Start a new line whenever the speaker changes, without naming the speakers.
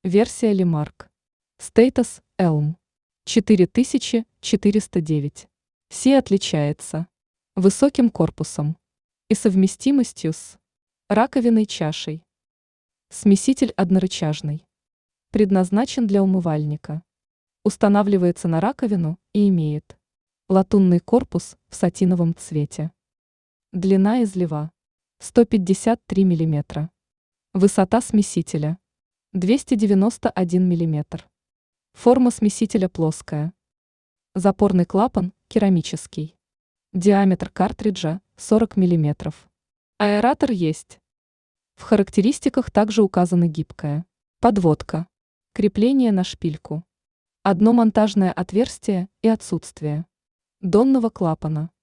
Версия Limark. Status Elm. 4409. Си отличается высоким корпусом и совместимостью с раковиной чашей. Смеситель однорычажный. Предназначен для умывальника. Устанавливается на раковину и имеет латунный корпус в сатиновом цвете. Длина излива 153 мм. Высота смесителя 291 мм. Форма смесителя плоская. Запорный клапан керамический. Диаметр картриджа 40 мм. Аэратор есть. В характеристиках также указаны гибкая подводка, крепление на шпильку, одно монтажное отверстие и отсутствие донного клапана.